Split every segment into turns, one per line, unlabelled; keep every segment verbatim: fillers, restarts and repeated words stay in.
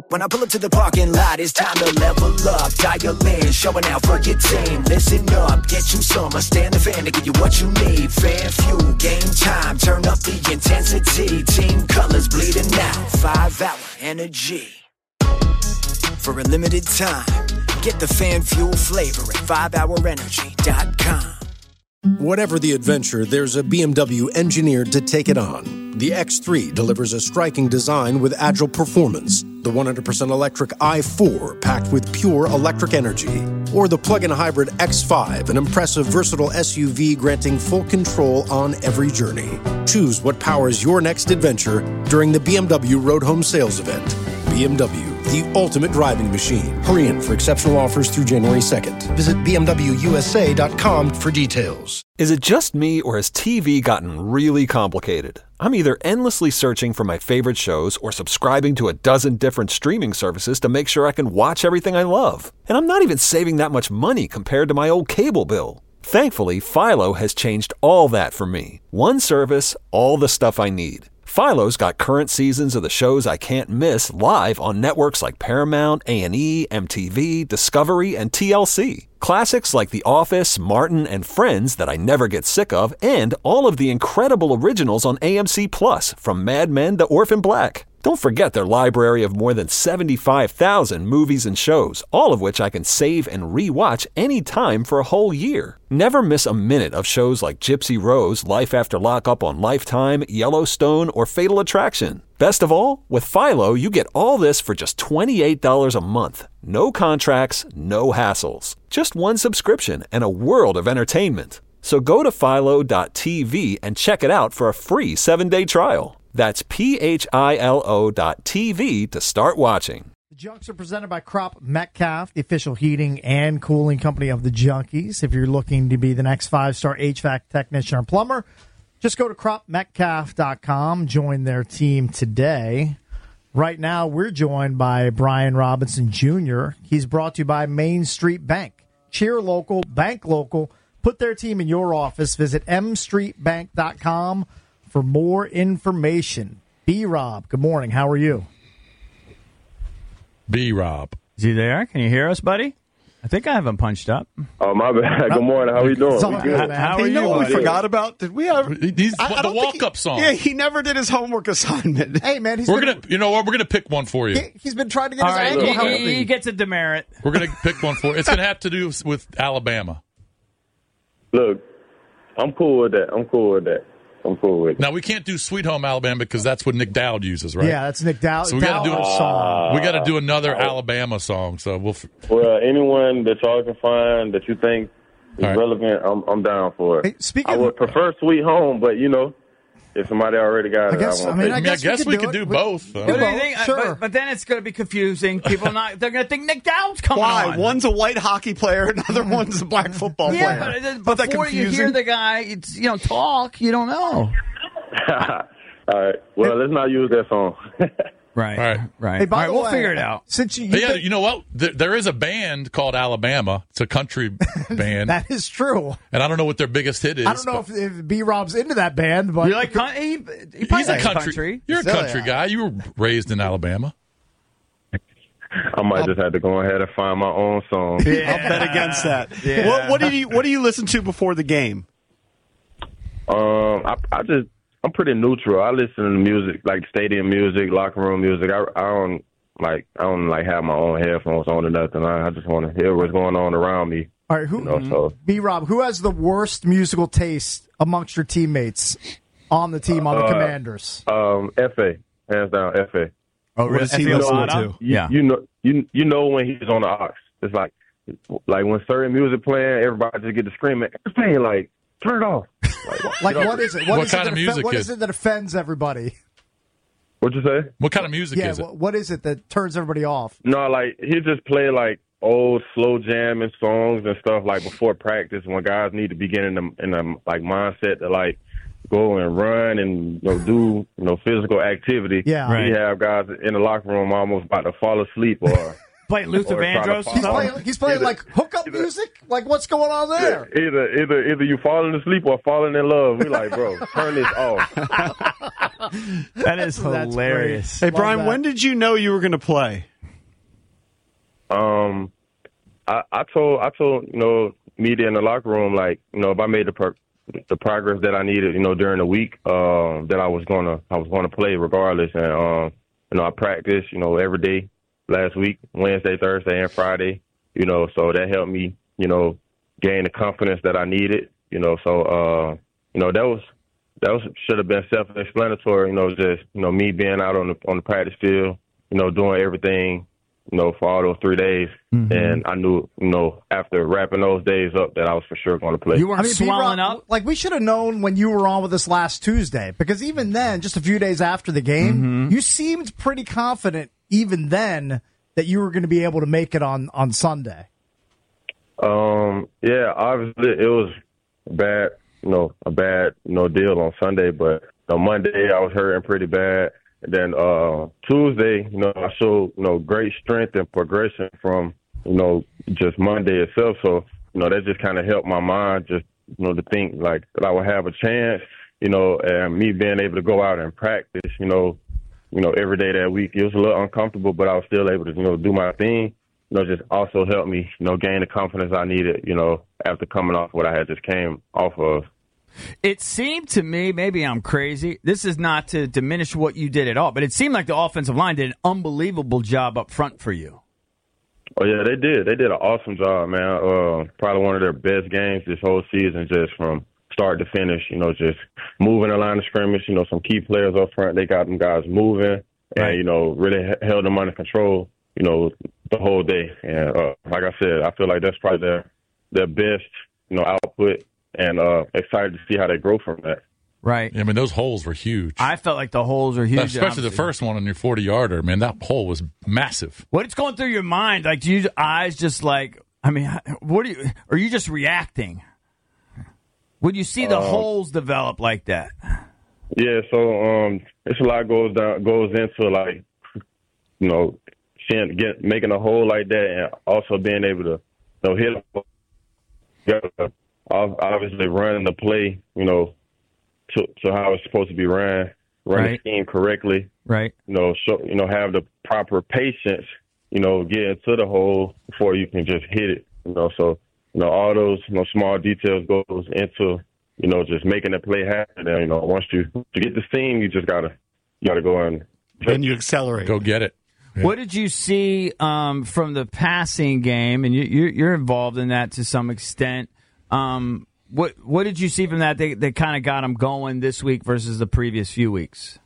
When I pull up to the parking lot, it's time to level up. Dial in, showing out for your team. Listen up, get you some. I stand the fan to give you what you need. Fan fuel, game time, turn up the intensity. Team colors bleeding out, five hour energy. For a limited time, get the fan fuel flavor at five hour energy dot com.
Whatever the adventure, there's a B M W engineered to take it on. The X three delivers a striking design with agile performance. The one hundred percent electric i four, packed with pure electric energy. Or the plug-in hybrid X five, an impressive, versatile S U V granting full control on every journey. Choose what powers your next adventure during the B M W Road Home Sales Event. B M W, the ultimate driving machine. Hurry in for exceptional offers through January second. Visit B M W U S A dot com for details.
Is it just me, or has T V gotten really complicated? I'm either endlessly searching for my favorite shows or subscribing to a dozen different streaming services to make sure I can watch everything I love. And I'm not even saving that much money compared to my old cable bill. Thankfully, Philo has changed all that for me. One service, all the stuff I need. Philo's got current seasons of the shows I can't miss live on networks like Paramount, A and E, M T V, Discovery, and T L C. Classics like The Office, Martin, and Friends that I never get sick of, and all of the incredible originals on A M C Plus, from Mad Men to Orphan Black. Don't forget their library of more than seventy-five thousand movies and shows, all of which I can save and re-watch anytime for a whole year. Never miss a minute of shows like Gypsy Rose, Life After Lockup on Lifetime, Yellowstone, or Fatal Attraction. Best of all, with Philo, you get all this for just twenty-eight dollars a month. No contracts, no hassles. Just one subscription and a world of entertainment. So go to philo dot t v and check it out for a free seven-day trial. That's P H I L O dot T V to start watching.
The Junks are presented by Crop Metcalf, the official heating and cooling company of the Junkies. If you're looking to be the next five-star H V A C technician or plumber, just go to crop metcalf dot com. Join their team today. Right now, we're joined by Brian Robinson Junior He's brought to you by Main Street Bank. Cheer local, bank local. Put their team in your office. Visit m street bank dot com for more information. B-Rob, good morning. How are you?
B-Rob.
Is he there? Can you hear us, buddy? I think I haven't punched up.
Oh, my bad. Good morning. How are you doing?
So,
good.
How
Hey,
are
you know
you,
what we
buddy?
forgot about? Did we have
He's
I- I
the
don't think
walk-up
he-
song.
Yeah, he never did his homework assignment.
Hey, man, he's
We're
been,
gonna, you know what? We're gonna pick one for you.
he, he's been trying to get
All
his
right,
ankle
he,
healthy.
he, he gets a demerit.
We're gonna pick one for you. It's gonna have to do with Alabama.
Look, I'm cool with that. I'm cool with that. I'm cool with it.
Now we can't do "Sweet Home Alabama" because that's what Nick Dowd uses, right?
Yeah, that's Nick Dow-
So we gotta do
Dowler's
a
song.
We got to do another Alabama song. So we'll. F-
Well, anyone that y'all can find that you think is
All right.
relevant, I'm, I'm down for it.
Hey, speaking
I would
of-
prefer Sweet Home, but, you know, if somebody already got
I
it,
guess-
I,
I
won't
mean,
take
I
it.
guess,
I guess we
could
could do
it.
both.
What do you
Well,
think?
sure.
But, but then it's going to be confusing. People not they're going to think Nick Dowd's coming
Why?
on.
One's a white hockey player, another one's a black football
yeah,
player.
but uh,
But that
before you
confusing?
hear the guy, it's, you know, talk, you don't know.
All right. Well, let's not use that song.
Right,
All right.
right.
Hey, by
All right,
the
we'll
way,
figure it out.
Since you,
Hey,
you've
yeah,
been-
you know what? There, there is a band called Alabama. It's a country band,
that is true.
and I don't know what their biggest hit is.
I don't know
but
if, if B-Rob's into that band, but
You like coun- he, he probably
he's a
likes
country.
country.
You're a
So,
country
yeah.
guy. You were raised in Alabama.
I might just have to go ahead and find my own song.
I'll bet against that.
Yeah.
What, what did you What do you listen to before the game?
Um, I, I just, I'm pretty neutral. I listen to music, like stadium music, locker room music. I, I don't like, I don't like have my own headphones on or nothing. I, I just want to hear what's going on around me.
all right, who
You know, so
B-Rob, who has the worst musical taste amongst your teammates on the team on the
Uh,
Commanders?
um, F A, hands down, F A.
Oh,
What does he
F A
listen
Lada?
to?
You,
Yeah.
you know, you you know when he's on the aux. It's like, like when certain music playing, everybody just get to screaming. F A, like turn it off. Like,
Like,
get off
what
it.
is it?
What
is
kind
it
of
that
music
What
is-
is it that offends everybody?
What you say?
What kind of music
yeah,
is it?
wh- what is it that turns everybody off?
No, like he just play like old slow jamming songs and stuff like before practice when guys need to be getting them in the like mindset to like go and run and you know do you know physical activity.
Yeah.
Right.
We have guys in the locker room almost about to fall asleep or
Play Luther
Or try to
Vandross.
follow.
He's
Oh.
playing, he's playing
Either-
like hookup
either-
music? Like, what's going on there?
either either either you falling asleep or falling in love. We like, bro, turn this off.
That is
That's
hilarious.
Hey,
Love
Brian,
that.
when did you know you were going to play?
Um, I, I told I told you know media in the locker room, like, you know, if I made the pro- the progress that I needed, you know, during the week, um, that I was gonna I was gonna play regardless, and um, you know, I practiced, you know, every day last week, Wednesday, Thursday, and Friday, you know, so that helped me, you know, gain the confidence that I needed, you know, so uh, you know, that was that was should have been self-explanatory, you know, just, you know, me being out on the on the practice field, you know, doing everything, you know, for all those three days. Mm-hmm. And I knew, you know, after wrapping those days up that I was for sure going to play.
You weren't
I mean,
swelling
P-Rob,
up?
Like, we should have known when you were on with us last Tuesday, because even then, just a few days after the game, mm-hmm. you seemed pretty confident even then that you were going to be able to make it on, on Sunday.
Um, yeah, obviously it was bad, you know, a bad, you know, deal on Sunday, but on Monday I was hurting pretty bad. And then uh, Tuesday, you know, I showed, you know, great strength and progression from, you know, just Monday itself. So, you know, that just kind of helped my mind just, you know, to think, like, that I would have a chance, you know, and me being able to go out and practice, you know, you know, every day that week. It was a little uncomfortable, but I was still able to, you know, do my thing. You know, just also helped me, you know, gain the confidence I needed, you know, after coming off what I had just came off of.
It seemed to me, maybe I'm crazy, this is not to diminish what you did at all, but it seemed like the offensive line did an unbelievable job up front for you.
Oh, yeah, they did. They did an awesome job, man. Uh, probably one of their best games this whole season, just from start to finish, you know, just moving the line of scrimmage. You know, some key players up front, they got them guys moving and, right. you know, really held them under control, you know, the whole day. And uh, like I said, I feel like that's probably their, their best, you know, output. And uh, excited to see how they grow from that.
Right.
I mean, those holes were huge.
I felt like the holes were huge.
Especially
obviously.
the first one on your forty-yarder. Man, that hole was massive.
What is going through your mind? Like, do your eyes just like, I mean, what are you, are you just reacting? When you see the um, holes develop like that?
Yeah, so um, it's a lot goes down, goes into, like, you know, seeing, get, making a hole like that and also being able to, you know, hit a obviously running the play, you know, to, to how it's supposed to be ran, run right. the scheme correctly,
right?
You know, show, you know, have the proper patience, you know, get into the hole before you can just hit it, you know. So, you know, all those, you know, small details goes into, you know, just making the play happen. And, you know, once you to get the seam, you just gotta you gotta go and
then you accelerate,
go get it.
Yeah. What did you see um, from the passing game? And you, you're involved in that to some extent. Um, what what did you see from that? They they kind of got them going this week versus the previous few weeks.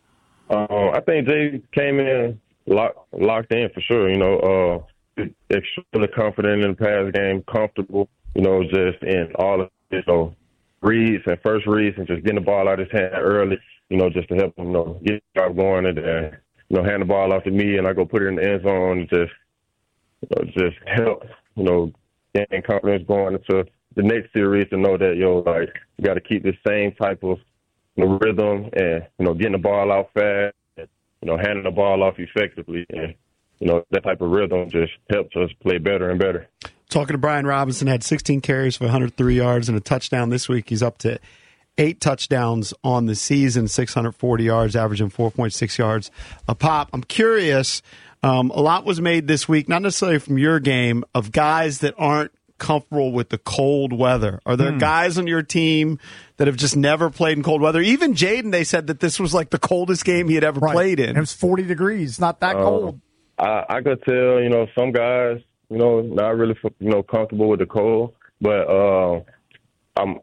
Uh, I think Jay came in lock, locked in for sure. You know, uh, extremely confident in the pass game, comfortable. You know, just in all of you know reads and first reads and just getting the ball out of his hand early. You know, just to help him, you know, get the job going and uh, you know hand the ball off to me and I go put it in the end zone and just you know, just help you know gain confidence going into the next series to know that, yo, like, you got to keep the same type of you know, rhythm and, you know, getting the ball out fast and, you know, handing the ball off effectively. And, you know, that type of rhythm just helps us play better and better.
Talking to Brian Robinson, had sixteen carries for one hundred three yards and a touchdown this week. He's up to eight touchdowns on the season, six hundred forty yards, averaging four point six yards a pop. I'm curious, um, a lot was made this week, not necessarily from your game, of guys that aren't comfortable with the cold weather. Are there hmm. guys on your team that have just never played in cold weather? Even Jaden, they said that this was like the coldest game he had ever
right.
played in.
And it was forty degrees, not that uh, cold.
I, I could tell, you know, some guys, you know, not really, you know, comfortable with the cold, but uh, I'm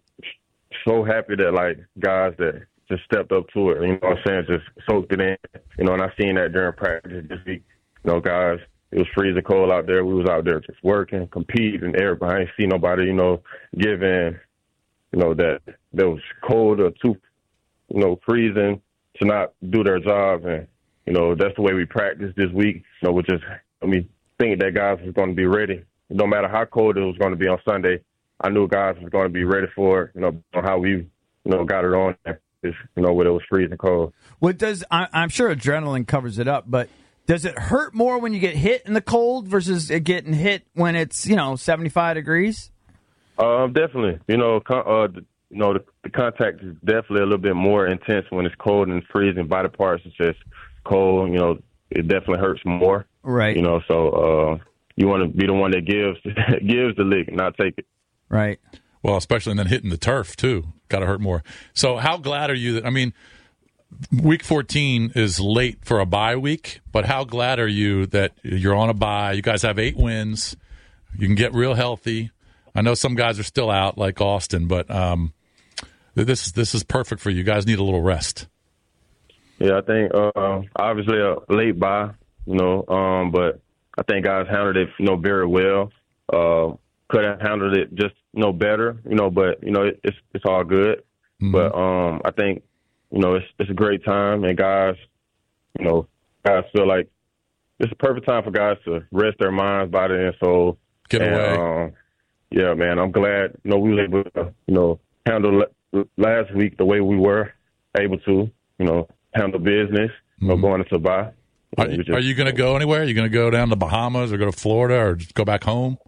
so happy that, like, guys that just stepped up to it, you know what I'm saying, just soaked it in, you know, and I seen that during practice this week, you know, guys, it was freezing cold out there. We was out there just working, competing, everybody. I ain't see nobody, you know, giving, you know, that that was cold or too, you know, freezing to not do their job. And, you know, that's the way we practiced this week. You know, we just, I mean, thinking that guys was going to be ready. No matter how cold it was going to be on Sunday, I knew guys was going to be ready for it, you know, on how we, you know, got it on there, just, you know, when it was freezing cold.
What does, I, I'm sure adrenaline covers it up, but does it hurt more when you get hit in the cold versus it getting hit when it's, you know, seventy-five degrees?
Uh, definitely. You know, con- uh, the, you know, the, the contact is definitely a little bit more intense when it's cold and freezing. Body parts is just cold. You know, it definitely hurts more.
Right.
You know, so uh, you want to be the one that gives gives the lick, not take it.
Right.
Well, especially and then hitting the turf too. Got to hurt more. So how glad are you that? I mean, week fourteen is late for a bye week, but how glad are you that you're on a bye? You guys have eight wins. You can get real healthy. I know some guys are still out, like Austin, but um, this this is perfect for you. You guys need a little rest.
Yeah, I think uh, obviously a late bye, you know, um, but I think guys handled it, you know, very well. Uh, could have handled it just, you know, better, you know, but you know, it, it's it's all good. Mm-hmm. But um, I think, you know, it's it's a great time, and guys, you know, guys feel like it's a perfect time for guys to rest their minds, body, and soul.
Get
and,
away.
Um, yeah, man, I'm glad, you know, we were able to, you know, handle last week the way we were able to, you know, handle business, you know, mm-hmm. going into bye.
Are you,
just,
are you going to go anywhere? Are you going to go down to the Bahamas or go to Florida or just go back home?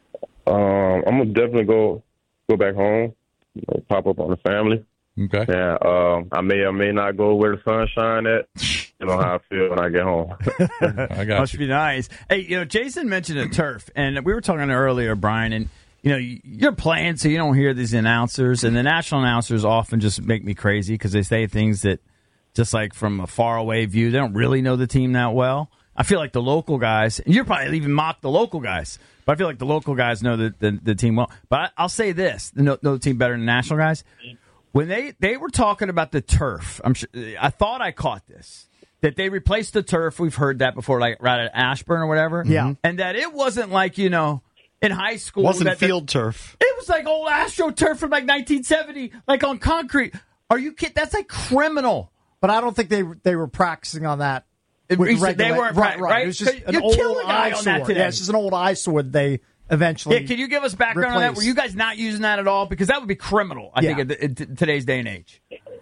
Um, I'm going to definitely go go back home, you know, pop up on the family.
Okay.
Yeah, um, I may or may not go where the sun shine at. You know how I feel when I get home.
I got
Must
you.
be nice. Hey, you know, Jason mentioned a turf, and we were talking earlier, Brian, and you know, you're playing, so you don't hear these announcers, and the national announcers often just make me crazy because they say things that, just like from a faraway view, they don't really know the team that well. I feel like the local guys, and you're probably even mock the local guys, but I feel like the local guys know the, the, the team well. But I'll say this, know, know the team better than the national guys. When they, they were talking about the turf, I'm sure, I thought I caught this, that they replaced the turf. We've heard that before, like right at Ashburn or whatever.
Yeah.
And that it wasn't like, you know, in high school.
Wasn't
that
field
the,
turf.
It was like old AstroTurf from like nineteen seventy, like on concrete. Are you kidding? That's like criminal.
But I don't think they they were practicing on that. With
They
regular,
weren't
right,
pra-
right.
right?
It was just an
You're
old
killing a guy on that
eyesore.
today.
Yeah, it's just an old eyesore. They eventually.
Yeah, can you give us background on that?
replace.
Were you guys not using that at all? Because that would be criminal, I
Yeah.
think, in, in today's day and age.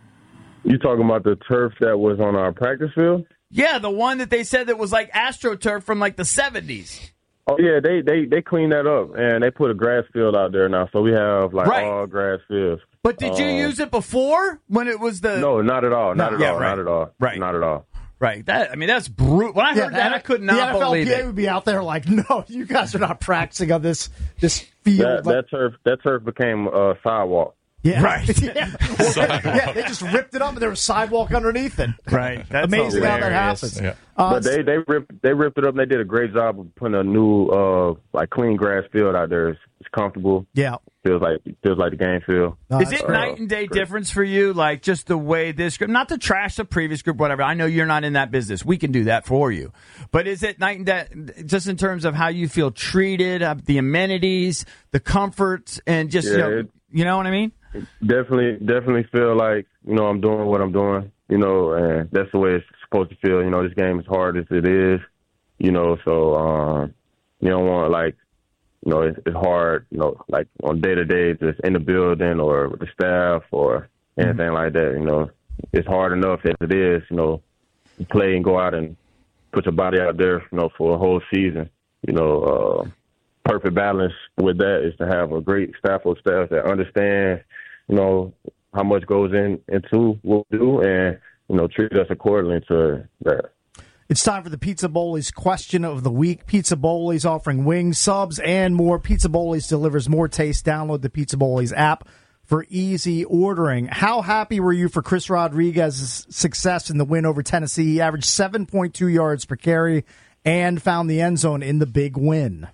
You talking about the turf that was on our practice field?
Yeah, the one that they said that was like AstroTurf from like the seventies.
Oh yeah, they they they cleaned that up and they put a grass field out there now, so we have like
Right.
all grass fields.
But did you
Um,
use it before when it was the
No, not at all. Not
No,
at
yeah,
all.
right.
Not at all.
Right.
Not at all.
right? That I mean, that's brutal. When I heard
Yeah,
that,
the-
I could
the
not believe
N F L P A
it.
would be out there like, no, you guys are not practicing on this this field.
That,
Like-
that turf that turf became a sidewalk.
yeah.
Right.
yeah. Well, yeah, they just ripped it up and there was a sidewalk underneath it.
Right. That's
Amazing how that
hilarious.
happens.
Yeah.
Uh,
But they they ripped they ripped it up and they did a great job of putting a new uh like clean grass field out there. It's, it's comfortable.
yeah.
Feels like feels like the game field.
No,
Is
that's
it
great.
night and day
great.
difference for you? Like just the way this group, not to trash the previous group, whatever. I know you're not in that business. We can do that for you. But is it night and day, just in terms of how you feel treated, uh, the amenities, the comforts, and just, you
Yeah,
know,
it-
you know what I mean?
Definitely, definitely feel like, you know, I'm doing what I'm doing, you know, and that's the way it's supposed to feel. You know, this game is hard as it is, you know, so um, you don't want, like, you know, it's, it's hard, you know, like on day-to-day, just in the building or with the staff or anything mm-hmm. like that, you know. It's hard enough as it is, you know, to play and go out and put your body out there, you know, for a whole season, you know. Uh, perfect balance with that is to have a great staff of staff that understand, you know, how much goes in into what we do and, you know, treat us accordingly to that.
It's time for the Pizza Bowlies question of the week. Pizza Bowlies offering wings, subs, and more. Pizza Bowlies delivers more taste. Download the Pizza Bowlies app for easy ordering. How happy were you for Chris Rodriguez's success in the win over Tennessee? He averaged seven point two yards per carry and found the end zone in the big win.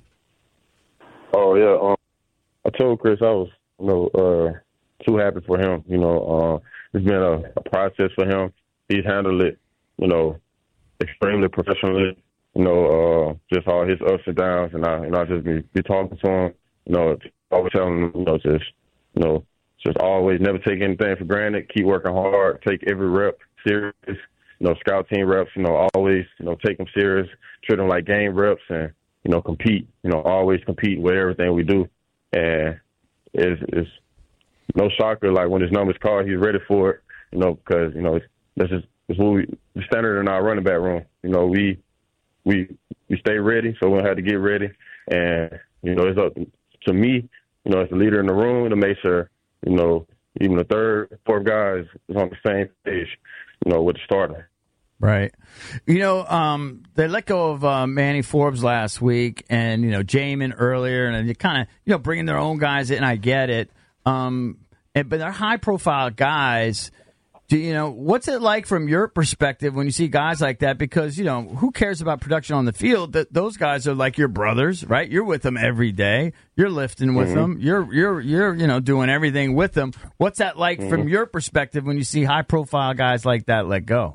Oh, yeah. Um, I told Chris I was, you know, uh, too happy for him. You know, uh, it's been a, a process for him. He's handled it, you know, extremely professionally. You know, uh, just all his ups and downs, and I, you know, I just be, be talking to him. You know, always telling him, you know, just, you know, just always never take anything for granted. Keep working hard. Take every rep serious. You know, scout team reps. You know, always, you know, take them serious. Treat them like game reps, and you know, compete. You know, always compete with everything we do, and it's, it's no shocker. Like when his number's called, he's ready for it. You know, because you know it's, that's just it's what we the standard in our running back room. You know, we we we stay ready, so we don't have to get ready. And you know, it's up to me. You know, as the leader in the room to make sure you know even the third, fourth guy is, is on the same page. You know, with the starter.
Right. You know, um, they let go of uh, Manny Forbes last week, and you know Jamin earlier, and you kind of you know bringing their own guys in. I get it, um, and, but they're high profile guys. Do you know what's it like from your perspective when you see guys like that? Because you know who cares about production on the field? That those guys are like your brothers, right? You're with them every day. You're lifting with mm-hmm. them. You're you're you're you know doing everything with them. What's that like mm-hmm. from your perspective when you see high profile guys like that let go?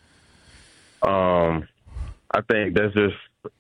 Um, I think that's just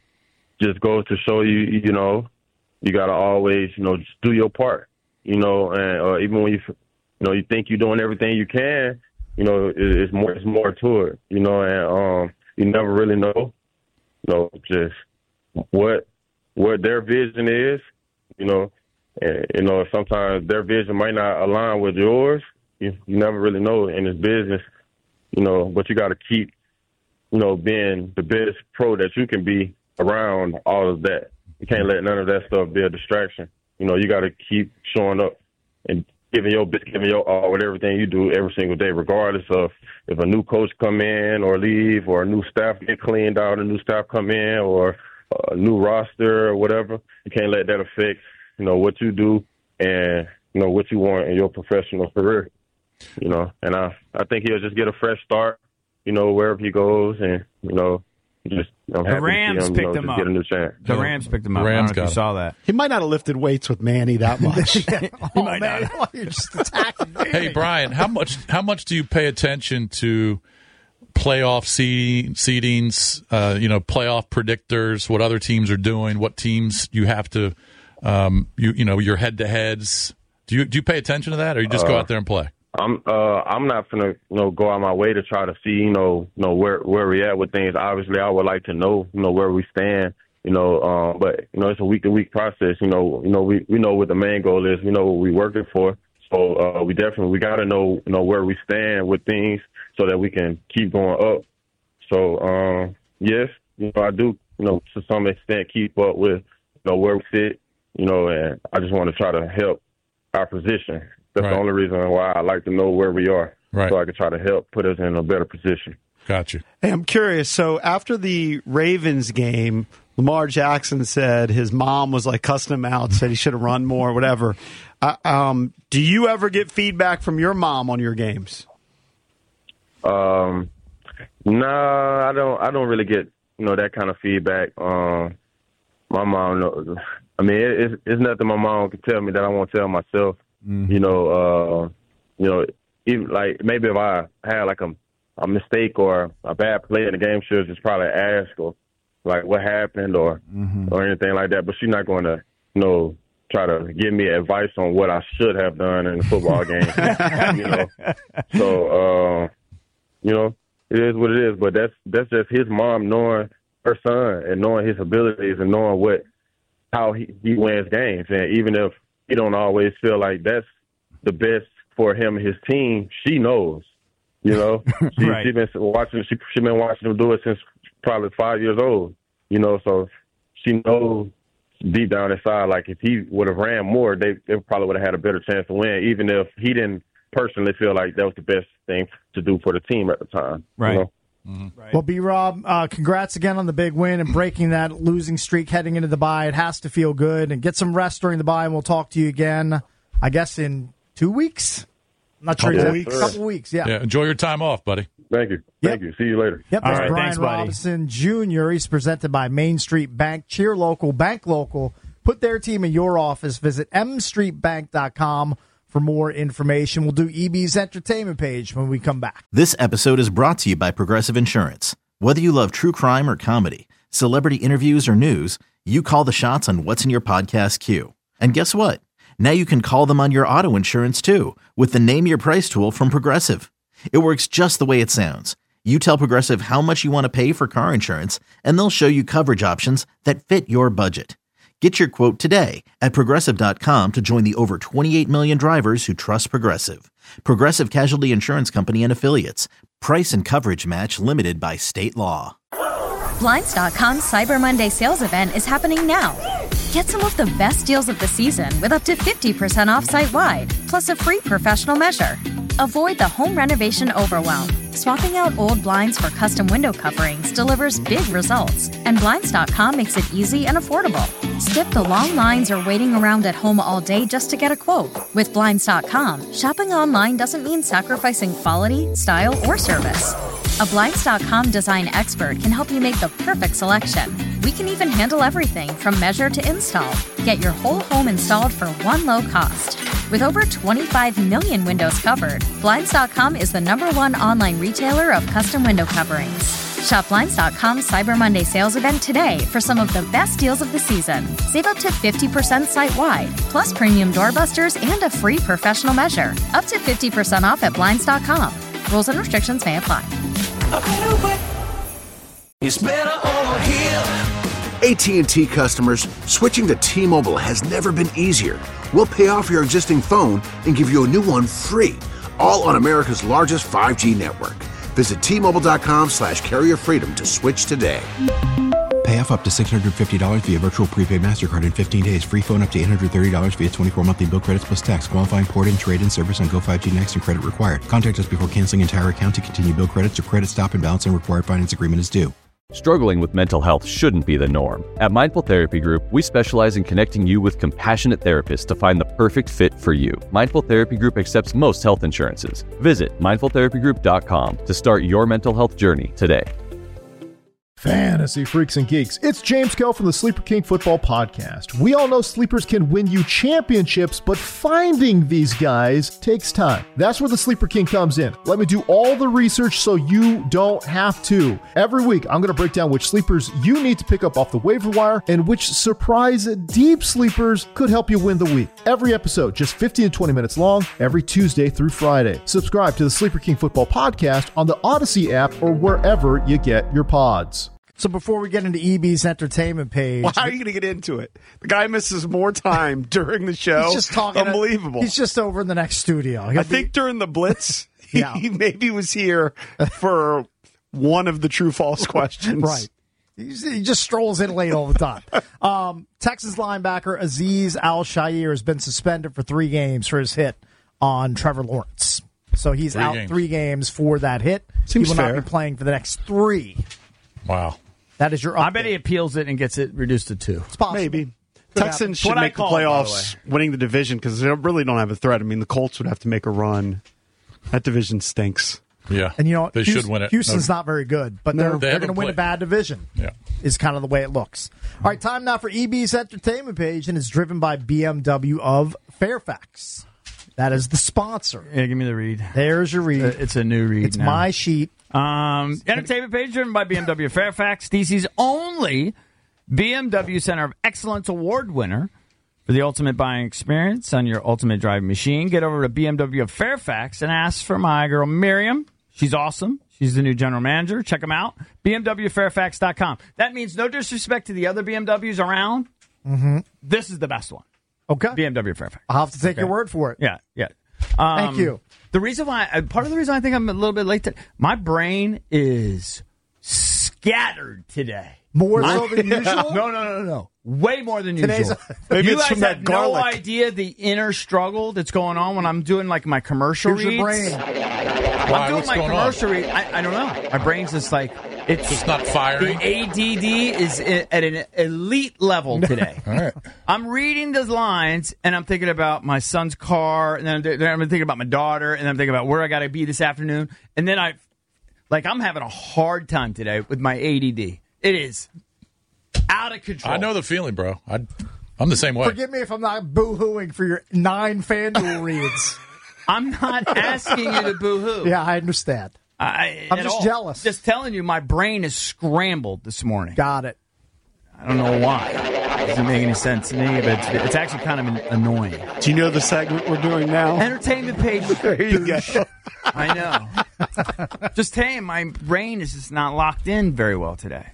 just goes to show you, you know, you gotta always, you know, just do your part, you know, and uh, even when you, you know, you think you're doing everything you can, you know, it, it's more, it's more to it, you know, and um, you never really know, you know, just what what their vision is, you know, and you know, sometimes their vision might not align with yours. You, you never really know in this business, you know, but you got to keep. You know, being the best pro that you can be around all of that. You can't let none of that stuff be a distraction. You know, you got to keep showing up and giving your giving your all with everything you do every single day, regardless of if a new coach come in or leave, or a new staff get cleaned out, a new staff come in, or a new roster or whatever. You can't let that affect, you know, what you do and, you know, what you want in your professional career. You know, and I, I think he'll just get a fresh start. You know, wherever he goes, and, you know, just I'm happy
the Rams
to see him,
picked
you know,
him
just
up.
get a new chance.
The Rams picked him up.
The Rams
I don't know if you saw that.
He might not have lifted weights with Manny that much.
yeah.
He
oh,
might
man.
not.
You're just attacking me.
Hey, Brian, how much how much do you pay attention to playoff seed, seedings, uh, you know, playoff predictors, what other teams are doing, what teams you have to, um, you you know, your head-to-heads? Do you do you pay attention to that, or you just uh, go out there and play?
I'm uh I'm not gonna you know go out my way to try to see you know you know where where we at with things. Obviously, I would like to know you know where we stand. You know, um, but you know it's a week to week process. You know, you know we we know what the main goal is. We know what we're working for. So uh, we definitely we got to know you know where we stand with things so that we can keep going up. So um, yes, you know I do you know to some extent keep up with you know where we sit. You know, and I just want to try to help our position. That's right. The only reason why I like to know where we are,
right.
So I can try to help put us in a better position.
Got you.
Hey, I'm curious. So after the Ravens game, Lamar Jackson said his mom was like cussing him out, said he should have run more, whatever. Uh, um, do you ever get feedback from your mom on your games?
Um, no, I don't. I don't really get you know that kind of feedback. Um, my mom knows. I mean, it, it's, it's nothing my mom can tell me that I won't tell myself. Mm-hmm. You know, uh, you know, even like maybe if I had like a, a mistake or a bad play in the game, she'll just probably ask or like what happened or mm-hmm. or anything like that. But she's not going to, you know, try to give me advice on what I should have done in the football game. You know, so uh, you know, it is what it is. But that's that's just his mom knowing her son and knowing his abilities and knowing what how he, he wins games. And even if he don't always feel like that's the best for him and his team, she knows, you know. She right. she been watching she she been watching him do it since probably five years old, you know. So she knows deep down inside, like if he would have ran more, they they probably would have had a better chance to win, even if he didn't personally feel like that was the best thing to do for the team at the time,
right?
You know?
Mm-hmm. Right. Well, B-Rob, uh, congrats again on the big win and breaking that losing streak heading into the bye. It has to feel good. And get some rest during the bye, and we'll talk to you again, I guess, in two weeks? I'm not sure.
Couple
exactly.
weeks.
A couple weeks, yeah.
Yeah, enjoy your time off, buddy.
Thank you. Thank yep. you. See you later.
Yep,
All
that's
right,
Brian
thanks, buddy.
Robinson Junior He's presented by Main Street Bank. Cheer local, bank local. Put their team in your office. Visit m street bank dot com for more information. We'll do E B's entertainment page when we come back.
This episode is brought to you by Progressive Insurance. Whether you love true crime or comedy, celebrity interviews or news, you call the shots on what's in your podcast queue. And guess what? Now you can call them on your auto insurance too with the Name Your Price tool from Progressive. It works just the way it sounds. You tell Progressive how much you want to pay for car insurance, and they'll show you coverage options that fit your budget. Get your quote today at Progressive dot com to join the over twenty-eight million drivers who trust Progressive. Progressive Casualty Insurance Company and Affiliates. Price and coverage match limited by state law.
Blinds dot com's Cyber Monday sales event is happening now. Get some of the best deals of the season with up to fifty percent off site-wide, plus a free professional measure. Avoid the home renovation overwhelm Swapping out old blinds for custom window coverings delivers big results, and Blinds dot com makes it easy and affordable. Skip the long lines or waiting around at home all day just to get a quote. With Blinds dot com, shopping online doesn't mean sacrificing quality, style, or service. A Blinds dot com design expert can help you make the perfect selection. We can even handle everything from measure to install. Get your whole home installed for one low cost. With over twenty-five million windows covered, Blinds dot com is the number one online retailer of custom window coverings. Shop Blinds dot com's Cyber Monday sales event today for some of the best deals of the season. Save up to fifty percent site-wide, plus premium doorbusters and a free professional measure. Up to fifty percent off at Blinds dot com. Rules and restrictions may apply.
It's better over here. A T and T customers, switching to T-Mobile has never been easier. We'll pay off your existing phone and give you a new one free, all on America's largest five G network. Visit T Mobile dot com slash carrier freedom to switch today.
Pay off up to six hundred fifty dollars via virtual prepaid MasterCard in fifteen days. Free phone up to eight hundred thirty dollars via twenty-four monthly bill credits plus tax. Qualifying port and trade-in service on Go five G Next and credit required. Contact us before canceling entire account to continue bill credits or credit stop and balance and required finance agreement is due.
Struggling with mental health shouldn't be the norm. At Mindful Therapy Group, we specialize in connecting you with compassionate therapists to find the perfect fit for you. Mindful Therapy Group accepts most health insurances. Visit mindful therapy group dot com to start your mental health journey today.
Fantasy freaks and geeks, it's James Koh from the Sleeper King Football Podcast. We all know sleepers can win you championships, but finding these guys takes time. That's where the Sleeper King comes in. Let me do all the research so you don't have to. Every week, I'm going to break down which sleepers you need to pick up off the waiver wire and which surprise deep sleepers could help you win the week. Every episode, just fifteen to twenty minutes long, every Tuesday through Friday. Subscribe to the Sleeper King Football Podcast on the Odyssey app or wherever you get your pods.
So before we get into E B's entertainment page...
Well, how are you going to get into it? The guy misses more time during the show.
He's just talking...
Unbelievable.
He's just over in the next studio. He'll
I
be,
think during the Blitz, he,
yeah.
he maybe was here for one of the true-false questions.
Right. He's, he just strolls in late all the time. Um, Texas linebacker Azeez Al-Shaair has been suspended for three games for his hit on Trevor Lawrence. So he's
three
out
games.
three games for that hit.
Seems
he will
fair.
not be playing for the next three.
Wow.
That is your update.
I bet he appeals it and gets it reduced to two.
It's possible.
Maybe.
Could
Texans
happen.
should
What I
make the
call it, by the
playoffs winning the division because they really don't have a threat. I mean, the Colts would have to make a run. That division stinks.
Yeah.
And you know what?
They
Houston,
should win it.
Houston's
No.
not very good, but
No.
they're,
They
they're
haven't
going to win a
played.
bad division.
Yeah.
Is kind of the way it looks. All right, time now for E B's entertainment page, and it's driven by B M W of Fairfax. That is the sponsor.
Yeah, give me the read.
There's your read.
Uh, It's a new read
It's
now.
my sheet.
Um, entertainment page driven by B M W Fairfax, D C's only B M W Center of Excellence Award winner for the ultimate buying experience on your ultimate driving machine. Get over to B M W of Fairfax and ask for my girl Miriam. She's awesome. She's the new general manager. Check them out. B M W Fairfax dot com. That means no disrespect to the other B M Ws around.
Mm-hmm.
This is the best one.
Okay.
B M W Fairfax.
I'll have to take
Okay.
your word for it.
Yeah, yeah. Um,
Thank you.
The reason why, uh, part of the reason I think I'm a little bit late, to, my brain is scattered today.
More so than usual?
No, no, no, no. Way more than
Today's-
usual.
Maybe
you
it's
guys
from
have
that garlic.
no idea the inner struggle that's going on when I'm doing like my commercial
Here's your
reads.
brain.
Why?
I'm doing
What's
my
going
commercial read. I, I don't know. My brain's just like it's
Just not firing.
The A D D is i- at an elite level today.
All right.
I'm reading those lines, and I'm thinking about my son's car, and then I'm, then I'm thinking about my daughter, and then I'm thinking about where I got to be this afternoon, and then I, like, I'm having a hard time today with my A D D. It is out of control.
I know the feeling, bro. I, I'm the same way.
Forgive me if I'm not boo-hooing for your nine FanDuel reads.
I'm not asking you to boo-hoo.
Yeah, I understand.
I,
I'm
at
just
all.
jealous.
Just telling you, my brain is scrambled this morning.
Got it.
I don't know why. It doesn't make any sense to me, but it's, it's actually kind of annoying.
Do you know the segment we're doing now?
Entertainment page.
There you go.
I know. Just saying, my brain is just not locked in very well today.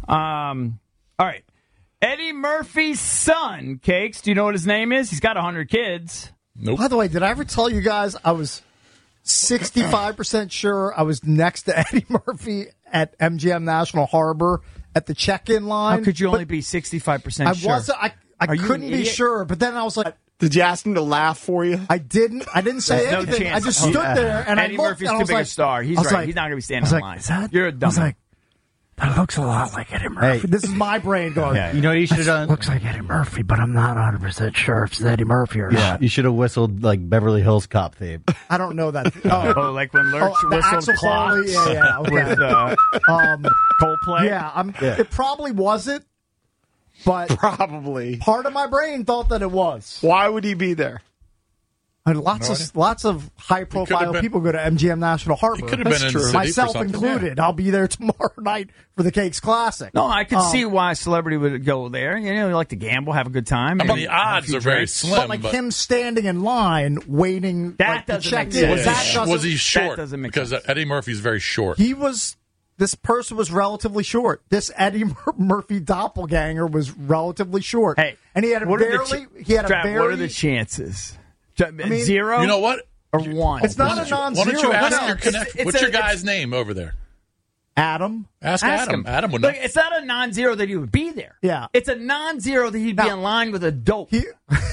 Um, all right. Eddie Murphy's son, Cakes. Do you know what his name is? He's got one hundred kids.
Nope.
By the way, did I ever tell you guys I was sixty-five percent sure I was next to Eddie Murphy at M G M National Harbor at the check-in line?
How could you only
But
be sixty-five percent
I
sure?
wasn't. I, I
Are you
couldn't
an
be
idiot?
sure, but then I was like,
The Did you ask him to laugh for you?
I didn't. I didn't say
There's no
anything.
chance.
I just stood
Yeah.
there and
Eddie
I looked.
Murphy's
and I
too
was
big a
like,
star. He's
I was
right.
like-
He's not going to be
I
standing
was
on
like,
line.
is that?
You're a
I was
dumb.
like, that looks a lot like Eddie Murphy.
Hey.
This is my brain going.
Yeah.
You know what you should have done?
Looks like Eddie Murphy, but I'm not one hundred percent sure if it's Eddie Murphy or
Yeah,
not.
you should have whistled like Beverly Hills Cop theme.
I don't know that. Oh,
Oh, like when Lurch
oh, the
whistled
Axl
clocks
Foley? Yeah, yeah. Okay.
with uh,
um,
Coldplay.
yeah, I'm,
Yeah.
it probably wasn't, but
Probably.
part of my brain thought that it was.
Why would he be there?
And lots
No
of
idea.
lots of high profile
been-
people go to M G M National Harbor.
He could have been in the city
Myself
for something.
included. I'll be there tomorrow night for the Cakes Classic.
No, I could
Um,
see why a celebrity would go there. You know, you like to gamble, have a good time.
I mean,
maybe
the
have a
odds
few
are very
drinks.
slim.
But like
but
him standing in line waiting
That
like, to
doesn't
check
make
in.
sense.
was,
That
he,
doesn't-
was he short?
doesn't make
because
sense.
Eddie Murphy's very short.
He was. This person was relatively short. This Eddie Mur- Murphy doppelganger was relatively short.
Hey,
and he had a
what are the
barely.
ch-
he had a
Strap,
very.
What are the chances?
mean,
Zero?
You know what?
Or one?
It's not
Why
a
don't you-
non-zero.
Why don't you ask
No,
your
it's-
connect?
it's
What's
a-
your
it's-
guy's name over there?
Adam.
Ask,
Ask
Adam.
him.
Adam would know.
Look, it's not a non-zero that he would be there.
Yeah.
It's a non-zero that he'd be
Now-
in line with a dope.
He,